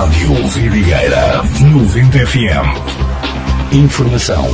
Rádio Vidigueira 90 FM. Informação.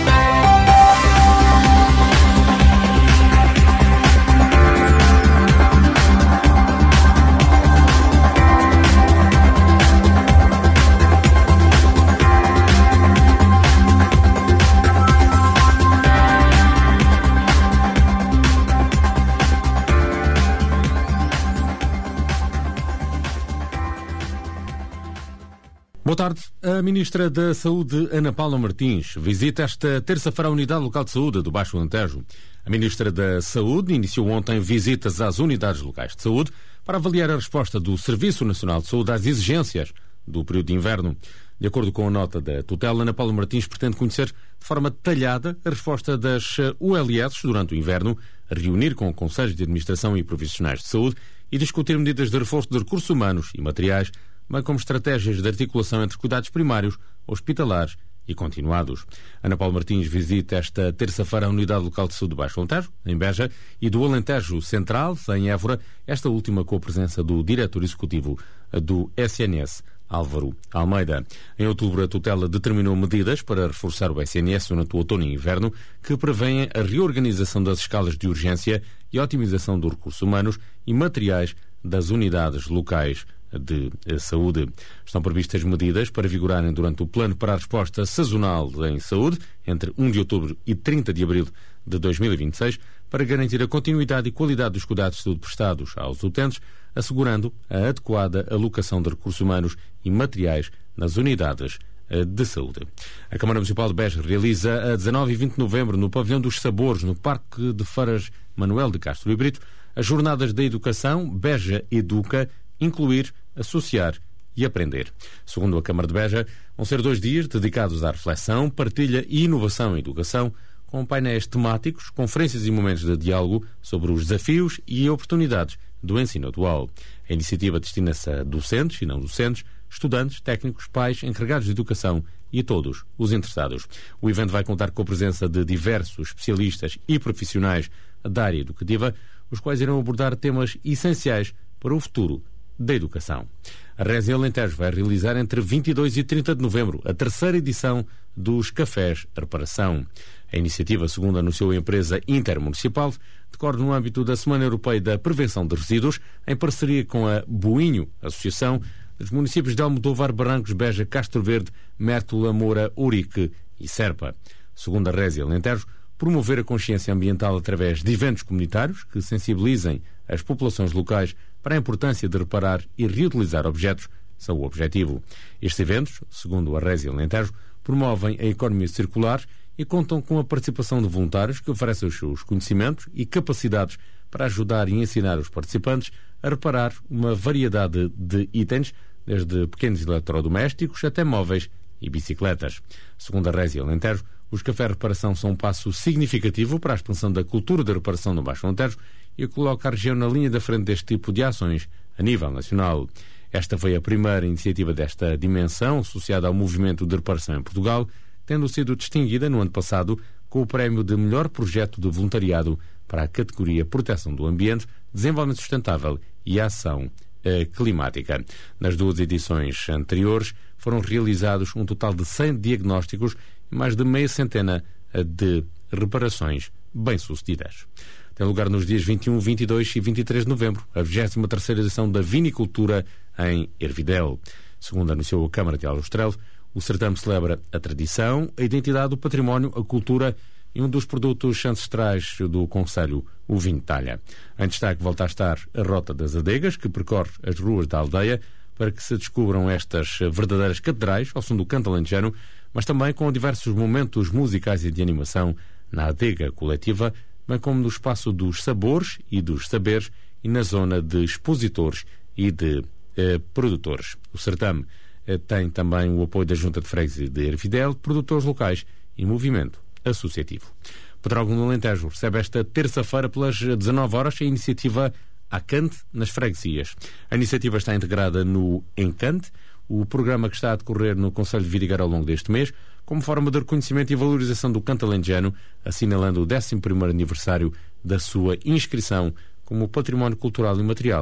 Boa tarde. A Ministra da Saúde, Ana Paula Martins, visita esta terça-feira a Unidade Local de Saúde do Baixo Alentejo. A Ministra da Saúde iniciou ontem visitas às unidades locais de saúde para avaliar a resposta do Serviço Nacional de Saúde às exigências do período de inverno. De acordo com a nota da tutela, Ana Paula Martins pretende conhecer de forma detalhada a resposta das ULS durante o inverno, reunir com conselhos de administração e profissionais de saúde e discutir medidas de reforço de recursos humanos e materiais, bem como estratégias de articulação entre cuidados primários, hospitalares e continuados. Ana Paula Martins visita esta terça-feira a Unidade Local de Saúde do Baixo Alentejo, em Beja, e do Alentejo Central, em Évora, esta última com a presença do diretor executivo do SNS, Álvaro Almeida. Em outubro, a tutela determinou medidas para reforçar o SNS durante o outono e inverno, que prevêem a reorganização das escalas de urgência e a otimização dos recursos humanos e materiais das unidades locais de saúde. Estão previstas medidas para vigorarem durante o plano para a resposta sazonal em saúde, entre 1 de outubro e 30 de abril de 2026, para garantir a continuidade e qualidade dos cuidados de saúde prestados aos utentes, assegurando a adequada alocação de recursos humanos e materiais nas unidades de saúde. A Câmara Municipal de Beja realiza a 19 e 20 de novembro, no Pavilhão dos Sabores, no Parque de Feiras Manuel de Castro e Brito, as Jornadas da Educação Beja Educa, incluir, associar e aprender. Segundo a Câmara de Beja, vão ser 2 dias dedicados à reflexão, partilha e inovação em educação, com painéis temáticos, conferências e momentos de diálogo sobre os desafios e oportunidades do ensino atual. A iniciativa destina-se a docentes e não docentes, estudantes, técnicos, pais, encarregados de educação e a todos os interessados. O evento vai contar com a presença de diversos especialistas e profissionais da área educativa, os quais irão abordar temas essenciais para o futuro da educação. A Resia Alentejo vai realizar entre 22 e 30 de novembro a 3ª edição dos Cafés Reparação. A iniciativa, segundo anunciou a empresa intermunicipal, decorre no âmbito da Semana Europeia da Prevenção de Resíduos, em parceria com a Boinho, Associação dos Municípios de Almodóvar, Barrancos, Beja, Castro Verde, Mértola, Moura, Ourique e Serpa. Segundo a Resia Alentejo, promover a consciência ambiental através de eventos comunitários que sensibilizem as populações locais para a importância de reparar e reutilizar objetos são o objetivo. Estes eventos, segundo a Resia Alentejo, promovem a economia circular e contam com a participação de voluntários que oferecem os seus conhecimentos e capacidades para ajudar e ensinar os participantes a reparar uma variedade de itens, desde pequenos eletrodomésticos até móveis e bicicletas. Segundo a Resia Alentejo, os cafés de reparação são um passo significativo para a expansão da cultura de reparação no Baixo Alentejo e coloca a região na linha da frente deste tipo de ações a nível nacional. Esta foi a primeira iniciativa desta dimensão associada ao movimento de reparação em Portugal, tendo sido distinguida no ano passado com o prémio de melhor projeto de voluntariado para a categoria Proteção do Ambiente, Desenvolvimento Sustentável e Ação Climática. Nas 2 edições anteriores foram realizados um total de 100 diagnósticos e mais de meia centena de reparações bem-sucedidas. Tem lugar nos dias 21, 22 e 23 de novembro a 23ª edição da Vinicultura em Ervidel. Segundo anunciou a Câmara de Aljustrel, o certame celebra a tradição, a identidade, o património, a cultura e um dos produtos ancestrais do concelho, o vinho de talha. Em destaque volta a estar a Rota das Adegas, que percorre as ruas da aldeia para que se descubram estas verdadeiras catedrais ao som do canto alentejano, mas também com diversos momentos musicais e de animação na adega coletiva, bem como no espaço dos sabores e dos saberes e na zona de expositores e de produtores. O certame tem também o apoio da Junta de Freguesia de Ervidel, produtores locais e movimento associativo. Pedrógão do Alentejo recebe esta terça-feira pelas 19 horas a iniciativa Acante nas freguesias. A iniciativa está integrada no Encante, o programa que está a decorrer no Concelho de Vidigueira ao longo deste mês, como forma de reconhecimento e valorização do canto alentejano, assinalando o 11º aniversário da sua inscrição como património cultural e material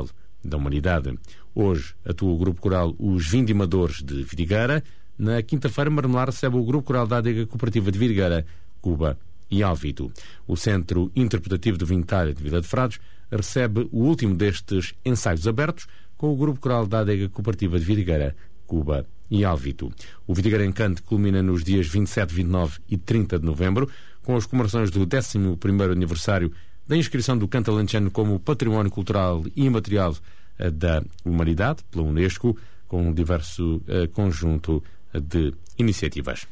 da Humanidade. Hoje atua o Grupo Coral Os Vindimadores de Vidigueira. Na quinta-feira, Marmelar recebe o Grupo Coral da Adega Cooperativa de Vidigueira, Cuba e Alvito. O Centro Interpretativo do Vinho Talha de Vila de Frades recebe o último destes ensaios abertos com o Grupo Coral da Adega Cooperativa de Vidigueira, Cuba e Alvito. O Vidigueira Encante culmina nos dias 27, 29 e 30 de novembro, com as comemorações do 11º aniversário da inscrição do canto alentejano como Património Cultural e Imaterial da Humanidade, pela Unesco, com um diverso conjunto de iniciativas.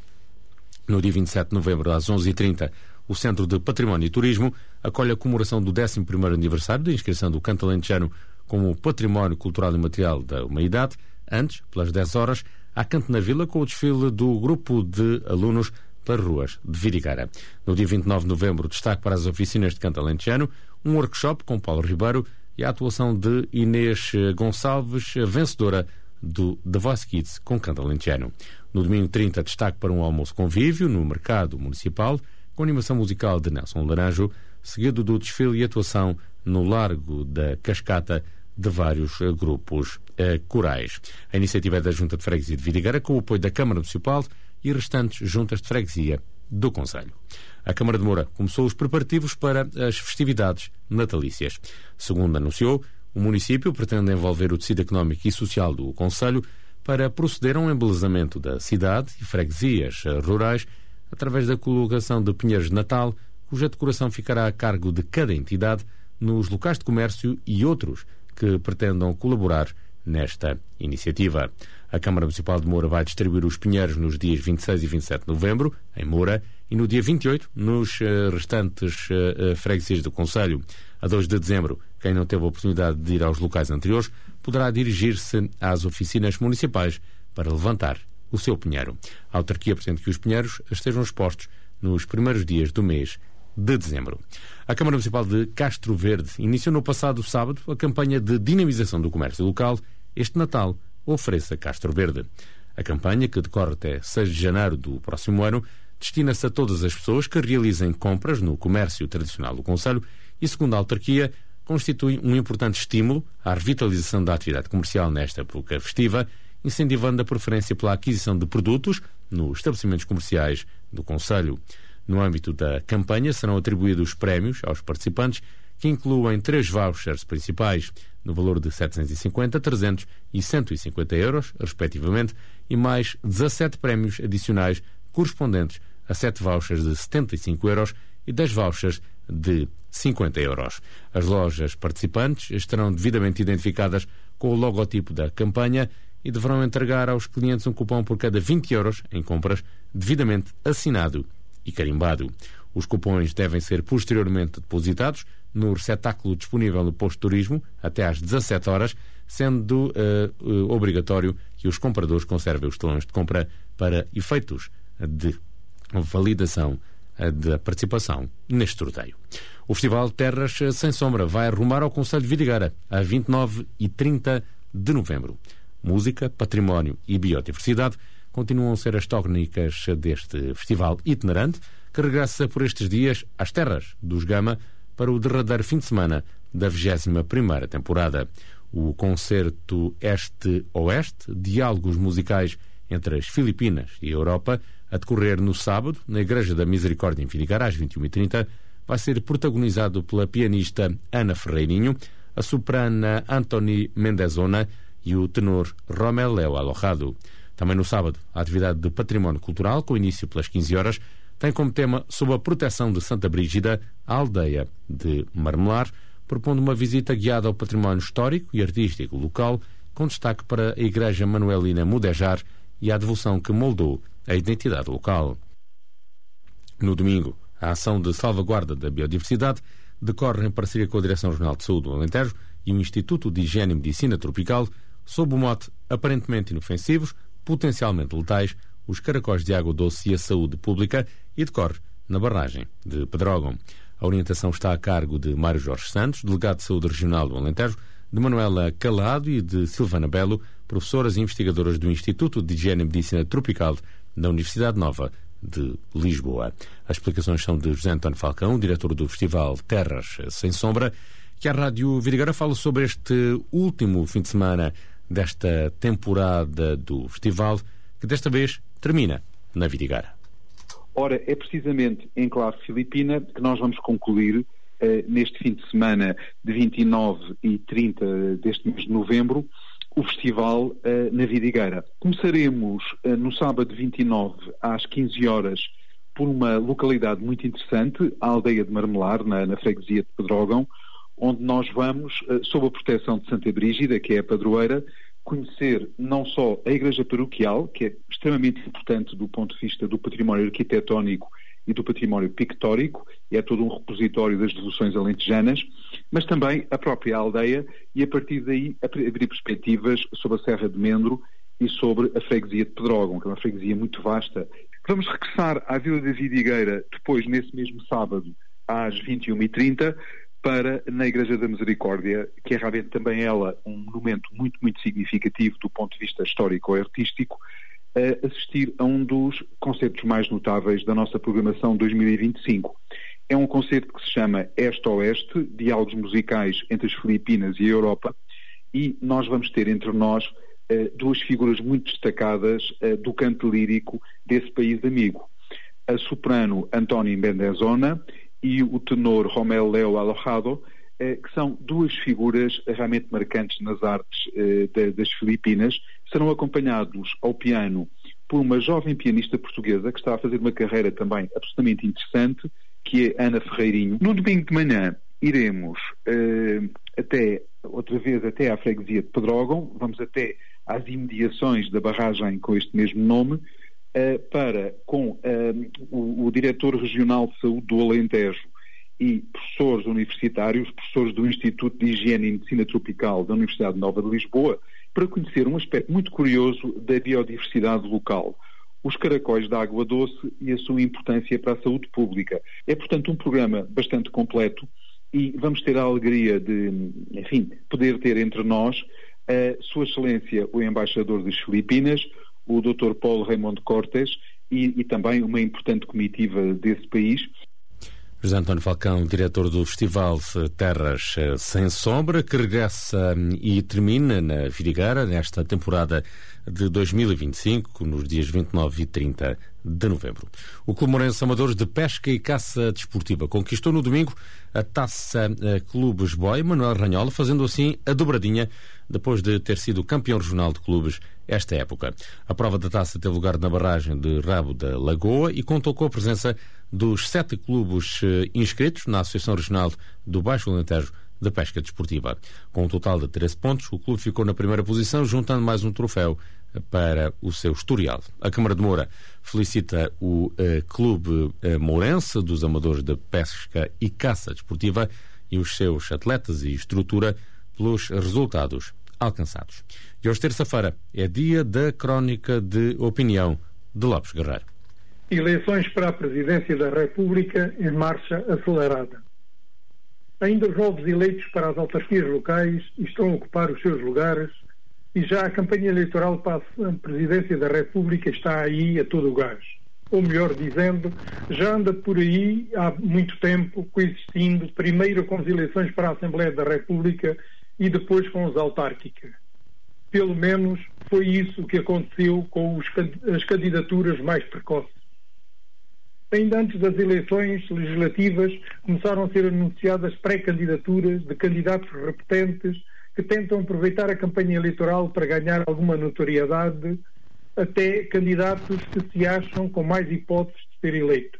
No dia 27 de novembro, às 11h30, o Centro de Património e Turismo acolhe a comemoração do 11º aniversário da inscrição do canto alentejano como Património Cultural e Material da Humanidade. Antes, pelas 10 horas, há canto na Vila com o desfile do grupo de alunos pelas ruas de Vidigueira. No dia 29 de novembro, destaque para as oficinas de canto alentejano, um workshop com Paulo Ribeiro e a atuação de Inês Gonçalves, vencedora do The Voice Kids com canto alentejano. No domingo 30, destaque para um almoço convívio no Mercado Municipal, com animação musical de Nelson Laranjo, seguido do desfile e atuação no Largo da Cascata de vários grupos corais. A iniciativa é da Junta de Freguesia de Vidigueira, com o apoio da Câmara Municipal e restantes juntas de freguesia do concelho. A Câmara de Moura começou os preparativos para as festividades natalícias. Segundo anunciou, o município pretende envolver o tecido económico e social do concelho para proceder a um embelezamento da cidade e freguesias rurais através da colocação de pinheiros de Natal, cuja decoração ficará a cargo de cada entidade nos locais de comércio e outros que pretendam colaborar nesta iniciativa. A Câmara Municipal de Moura vai distribuir os pinheiros nos dias 26 e 27 de novembro, em Moura, e no dia 28, nos restantes freguesias do concelho. A 2 de dezembro, quem não teve a oportunidade de ir aos locais anteriores poderá dirigir-se às oficinas municipais para levantar o seu pinheiro. A autarquia pretende que os pinheiros estejam expostos nos primeiros dias do mês de dezembro. A Câmara Municipal de Castro Verde iniciou no passado sábado a campanha de dinamização do comércio local. Este Natal ofereça Castro Verde. A campanha, que decorre até 6 de janeiro do próximo ano, destina-se a todas as pessoas que realizem compras no comércio tradicional do concelho e, segundo a autarquia, constitui um importante estímulo à revitalização da atividade comercial nesta época festiva, incentivando a preferência pela aquisição de produtos nos estabelecimentos comerciais do concelho. No âmbito da campanha serão atribuídos prémios aos participantes, que incluem 3 vouchers principais, no valor de 750, 300 e 150 euros, respectivamente, e mais 17 prémios adicionais correspondentes a 7 vouchers de 75 euros e 10 vouchers de 50 euros. As lojas participantes estarão devidamente identificadas com o logotipo da campanha e deverão entregar aos clientes um cupom por cada 20 euros em compras, devidamente assinado e carimbado. Os cupons devem ser posteriormente depositados no receptáculo disponível no posto de turismo até às 17 horas, sendo obrigatório que os compradores conservem os talões de compra para efeitos de validação da participação neste sorteio. O Festival Terras Sem Sombra vai arrumar ao concelho de Vidigueira a 29 e 30 de novembro. Música, património e biodiversidade continuam a ser as tónicas deste festival itinerante, que regressa por estes dias às terras dos Gama para o derradeiro fim de semana da 21ª temporada. O concerto Este-Oeste, diálogos musicais entre as Filipinas e a Europa, a decorrer no sábado, na Igreja da Misericórdia em Vidigueira, às 21h30, vai ser protagonizado pela pianista Ana Ferreirinho, a soprana Antoni Mendezona e o tenor Romel Leo Alojado. Também no sábado, a atividade de património cultural, com início pelas 15 horas, tem como tema Sob a proteção de Santa Brígida, a aldeia de Marmelar, propondo uma visita guiada ao património histórico e artístico local, com destaque para a Igreja Manuelina Mudejar e a devoção que moldou a identidade local. No domingo, a ação de salvaguarda da biodiversidade decorre em parceria com a Direção Regional de Saúde do Alentejo e o Instituto de Higiene e Medicina Tropical, sob o mote aparentemente inofensivos, potencialmente letais, os caracóis de água doce e a saúde pública, e decorre na barragem de Pedrógão. A orientação está a cargo de Mário Jorge Santos, delegado de Saúde Regional do Alentejo, de Manuela Calado e de Silvana Belo, professoras e investigadoras do Instituto de Higiene e Medicina Tropical da Universidade Nova de Lisboa. As explicações são de José António Falcão, diretor do Festival Terras Sem Sombra, que a Rádio Vidigueira fala sobre este último fim de semana desta temporada do festival, que desta vez termina na Vidigueira. Ora, é precisamente em clave filipina que nós vamos concluir neste fim de semana de 29 e 30 deste mês de novembro o festival na Vidigueira. Começaremos no sábado 29 às 15 horas por uma localidade muito interessante, a aldeia de Marmelar, na freguesia de Pedrógão, onde nós vamos, sob a proteção de Santa Brígida, que é a padroeira, conhecer não só a igreja paroquial, que é extremamente importante do ponto de vista do património arquitetónico e do património pictórico, e é todo um repositório das devoções alentejanas, mas também a própria aldeia, e a partir daí abrir perspectivas sobre a Serra de Mendro e sobre a freguesia de Pedrógão, que é uma freguesia muito vasta. Vamos regressar à Vila da Vidigueira depois, nesse mesmo sábado, às 21h30, na Igreja da Misericórdia, que é realmente também ela um monumento muito, muito significativo do ponto de vista histórico e artístico, a assistir a um dos concertos mais notáveis da nossa programação 2025. É um concerto que se chama Este-Oeste, diálogos musicais entre as Filipinas e a Europa, e nós vamos ter entre nós duas figuras muito destacadas do canto lírico desse país amigo. A soprano António Bendezona e o tenor Romel Leo Alojado, que são duas figuras realmente marcantes nas artes das Filipinas. Serão acompanhados ao piano por uma jovem pianista portuguesa que está a fazer uma carreira também absolutamente interessante, que é Ana Ferreirinho. No domingo de manhã iremos outra vez até à freguesia de Pedrógão, vamos até às imediações da barragem com este mesmo nome, com o diretor regional de saúde do Alentejo e professores universitários, professores do Instituto de Higiene e Medicina Tropical da Universidade Nova de Lisboa, para conhecer um aspecto muito curioso da biodiversidade local, os caracóis de água doce e a sua importância para a saúde pública. É, portanto, um programa bastante completo e vamos ter a alegria de, poder ter entre nós a Sua Excelência, o Embaixador das Filipinas, o Dr. Paulo Raimundo Cortes e também uma importante comitiva desse país. José António Falcão, diretor do Festival Terras Sem Sombra, que regressa e termina na Vidigueira nesta temporada de 2025, nos dias 29 e 30 de novembro. O Clube Morense Amadores de Pesca e Caça Desportiva conquistou no domingo a Taça Clubes Boy Manuel Ranhola, fazendo assim a dobradinha depois de ter sido campeão regional de clubes esta época. A prova da taça teve lugar na barragem de Rabo da Lagoa e contou com a presença dos 7 clubes inscritos na Associação Regional do Baixo Alentejo de Pesca Desportiva. Com um total de 13 pontos, o clube ficou na primeira posição, juntando mais um troféu para o seu historial. A Câmara de Moura felicita o Clube Mourense dos Amadores de Pesca e Caça Desportiva e os seus atletas e estrutura pelos resultados alcançados. E hoje, terça-feira, é dia da Crónica de Opinião de Lopes Guerreiro. Eleições para a Presidência da República em marcha acelerada. Ainda os novos eleitos para as autarquias locais estão a ocupar os seus lugares e já a campanha eleitoral para a Presidência da República está aí a todo o gás. Ou melhor dizendo, já anda por aí há muito tempo, coexistindo primeiro com as eleições para a Assembleia da República e depois com as autárquicas. Pelo menos foi isso que aconteceu com as candidaturas mais precoces. Ainda antes das eleições legislativas, começaram a ser anunciadas pré-candidaturas de candidatos repetentes que tentam aproveitar a campanha eleitoral para ganhar alguma notoriedade, até candidatos que se acham com mais hipóteses de ser eleitos.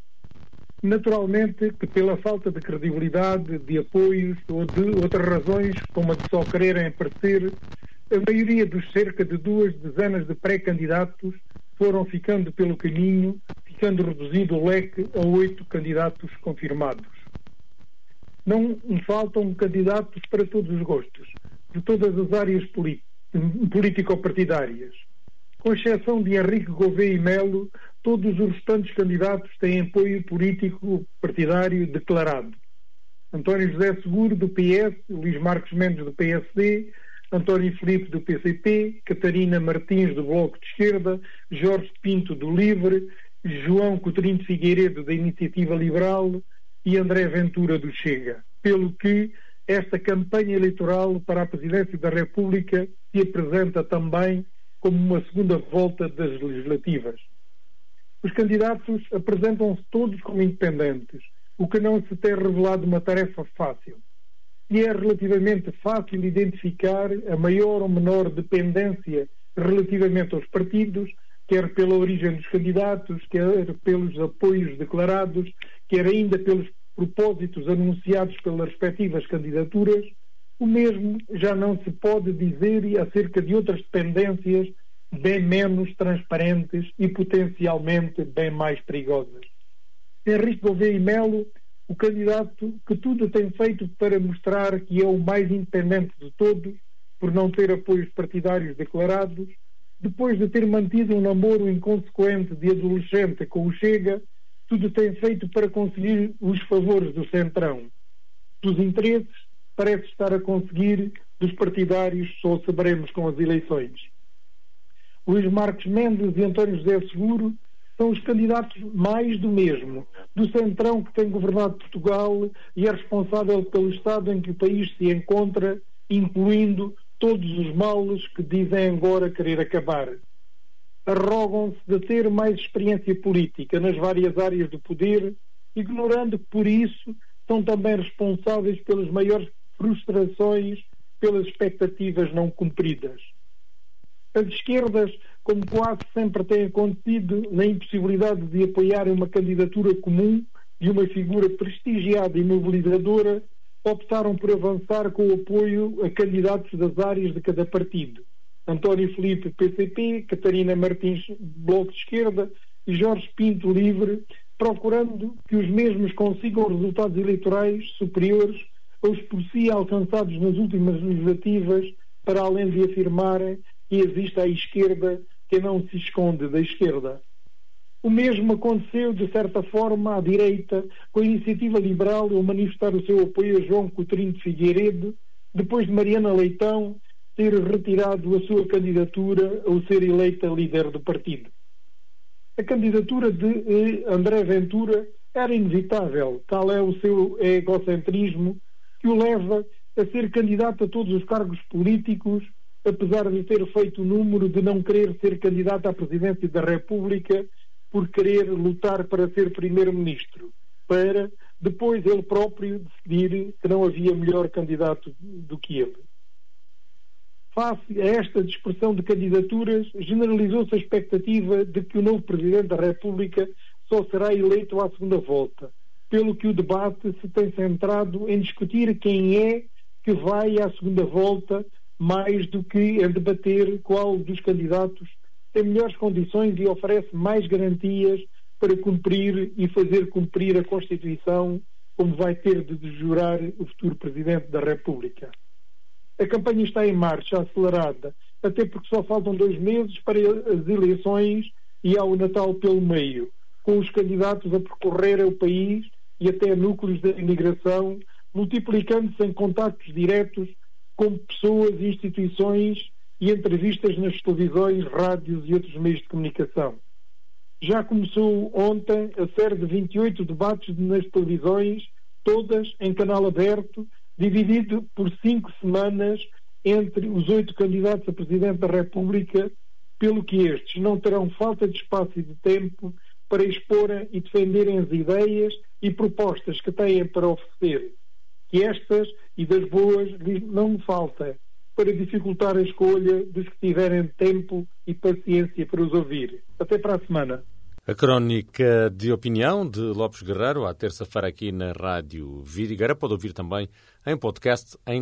Naturalmente que pela falta de credibilidade, de apoios ou de outras razões, como a de só quererem aparecer, a maioria dos cerca de 2 dezenas de pré-candidatos foram ficando pelo caminho, ficando reduzido o leque a 8 candidatos confirmados. Não faltam candidatos para todos os gostos, de todas as áreas político-partidárias. Com exceção de Henrique Gouveia e Melo, todos os restantes candidatos têm apoio político-partidário declarado. António José Seguro, do PS, Luís Marcos Mendes, do PSD, António Filipe, do PCP, Catarina Martins, do Bloco de Esquerda, Jorge Pinto, do Livre, João Coutinho de Figueiredo, da Iniciativa Liberal e André Ventura, do Chega. Pelo que esta campanha eleitoral para a Presidência da República se apresenta também como uma segunda volta das legislativas. Os candidatos apresentam-se todos como independentes, o que não se tem revelado uma tarefa fácil. E é relativamente fácil identificar a maior ou menor dependência relativamente aos partidos, quer pela origem dos candidatos, quer pelos apoios declarados, quer ainda pelos propósitos anunciados pelas respectivas candidaturas. O mesmo já não se pode dizer acerca de outras dependências bem menos transparentes e potencialmente bem mais perigosas. Henrique Gouveia e Melo, o candidato que tudo tem feito para mostrar que é o mais independente de todos, por não ter apoios partidários declarados, depois de ter mantido um namoro inconsequente de adolescente com o Chega, tudo tem feito para conseguir os favores do Centrão. Dos interesses, parece estar a conseguir, dos partidários só saberemos com as eleições. Luís Marques Mendes e António José Seguro são os candidatos mais do mesmo, do Centrão que tem governado Portugal e é responsável pelo estado em que o país se encontra, incluindo todos os males que dizem agora querer acabar. Arrogam-se de ter mais experiência política nas várias áreas do poder, ignorando que, por isso, são também responsáveis pelas maiores frustrações, pelas expectativas não cumpridas. As esquerdas, como quase sempre tem acontecido, na impossibilidade de apoiarem uma candidatura comum de uma figura prestigiada e mobilizadora, optaram por avançar com o apoio a candidatos das áreas de cada partido. António Filipe, PCP, Catarina Martins, Bloco de Esquerda e Jorge Pinto, Livre, procurando que os mesmos consigam resultados eleitorais superiores aos por si alcançados nas últimas legislativas, para além de afirmarem que existe à esquerda quem não se esconde da esquerda. O mesmo aconteceu, de certa forma, à direita, com a Iniciativa Liberal ao manifestar o seu apoio a João Coutinho de Figueiredo, depois de Mariana Leitão ter retirado a sua candidatura ao ser eleita líder do partido. A candidatura de André Ventura era inevitável, tal é o seu egocentrismo que o leva a ser candidato a todos os cargos políticos, apesar de ter feito o número de não querer ser candidato à presidência da República por querer lutar para ser primeiro-ministro, para depois ele próprio decidir que não havia melhor candidato do que ele. Face a esta dispersão de candidaturas, generalizou-se a expectativa de que o novo Presidente da República só será eleito à segunda volta, pelo que o debate se tem centrado em discutir quem é que vai à segunda volta, mais do que em debater qual dos candidatos tem melhores condições e oferece mais garantias para cumprir e fazer cumprir a Constituição, como vai ter de jurar o futuro Presidente da República. A campanha está em marcha, acelerada, até porque só faltam 2 meses para as eleições e há o Natal pelo meio, com os candidatos a percorrer o país e até núcleos da imigração, multiplicando-se em contactos diretos com pessoas e instituições e entrevistas nas televisões, rádios e outros meios de comunicação. Já começou ontem a série de 28 debates nas televisões, todas em canal aberto, dividido por 5 semanas entre os 8 candidatos a Presidente da República, pelo que estes não terão falta de espaço e de tempo para exporem e defenderem as ideias e propostas que têm para oferecer. Que estas e das boas não me falta para dificultar a escolha dos que tiverem tempo e paciência para os ouvir. Até para a semana. A crónica de opinião de Lopes Guerreiro, à terça-feira aqui na Rádio Vidigueira, pode ouvir também em podcast em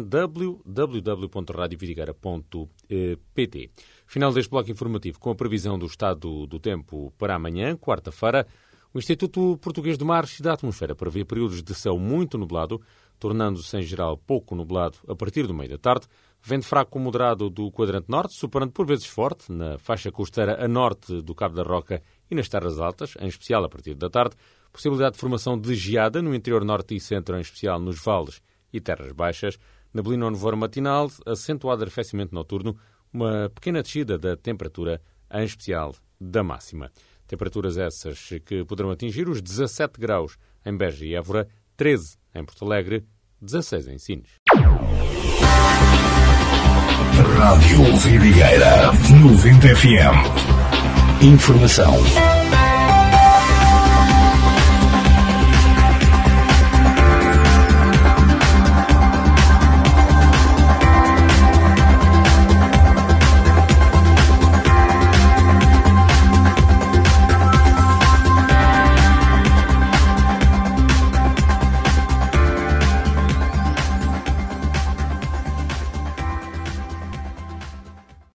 www.radiovidigueira.pt. Final deste bloco informativo com a previsão do estado do tempo para amanhã, quarta-feira. O Instituto Português do Mar e da Atmosfera prevê períodos de céu muito nublado, tornando-se em geral pouco nublado a partir do meio da tarde. Vento fraco moderado do quadrante norte, soprando por vezes forte na faixa costeira a norte do Cabo da Roca e nas terras altas, em especial a partir da tarde. Possibilidade de formação de geada no interior norte e centro, em especial nos vales e terras baixas. Neblina ou nevoeiro matinal, acentuado arrefecimento noturno, uma pequena descida da temperatura, em especial da máxima. Temperaturas essas que poderão atingir os 17 graus em Beja e Évora, 13 em Porto Alegre, 16 em Sines. Rádio Vidigueira 90 FM. Informação